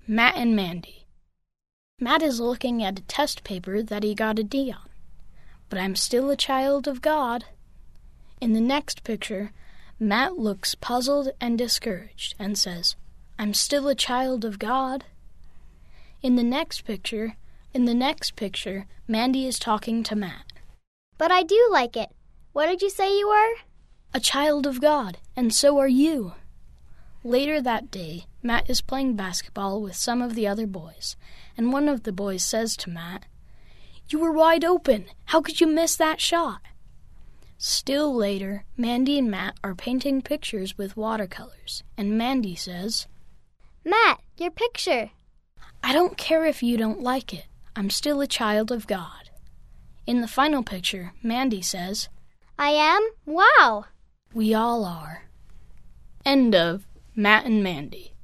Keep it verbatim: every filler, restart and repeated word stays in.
Matt and Mandy. Matt is looking at a test paper that he got a D on. But I'm still a child of God. In the next picture, Matt looks puzzled and discouraged and says, I'm still a child of God. In the next picture, in the next picture, Mandy is talking to Matt. But I do like it. What did you say you were? A child of God, and so are you. Later that day, Matt is playing basketball with some of the other boys, and one of the boys says to Matt, You were wide open. How could you miss that shot? Still later, Mandy and Matt are painting pictures with watercolors, and Mandy says, Matt, your picture. I don't care if you don't like it. I'm still a child of God. In the final picture, Mandy says, I am? Wow! We all are. End of Matt and Mandy.